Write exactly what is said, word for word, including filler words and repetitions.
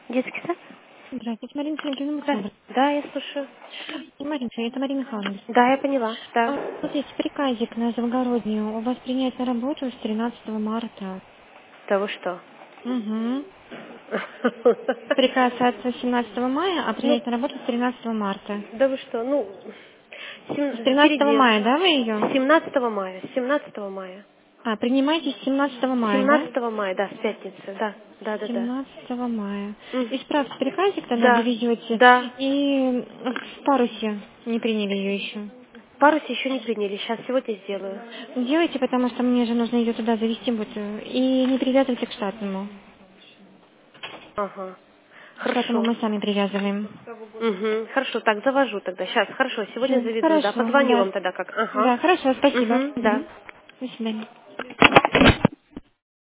Детский сад? Здравствуйте, Марина Сергеевна Да, Мухаметова. да, я слушаю. Марина, это Марина Михайловна. Да, я поняла, да. А, вот есть приказик на Завгороднюю. У вас принять на работу с тринадцатого марта. Да вы что? Угу. Приказ от семнадцатого мая, а Ну, принять на работу с тринадцатого марта. да вы что? Ну, С сем- тринадцатого впереди. мая, да, вы ее? семнадцатого мая, семнадцатого мая. А, принимаете с семнадцатого мая, да? семнадцатого мая, да, с пятницы, да, да, да, да. семнадцатого мая. М, Исправьте приказик, тогда Да, довезете. да. И в парусе не приняли ее еще. Парус еще не приняли, сейчас сегодня сделаю. Делайте, потому что мне же нужно ее туда завести будет. И не привязывайте к штатному. Ага, К штатному хорошо. мы сами привязываем. Угу. Хорошо, так, завожу тогда. Сейчас, хорошо, сегодня Всё, заведу, да. хорошо, Позвоню да. вам тогда как. Ага. Да, хорошо, спасибо. Угу, да. Мгм. До свидания.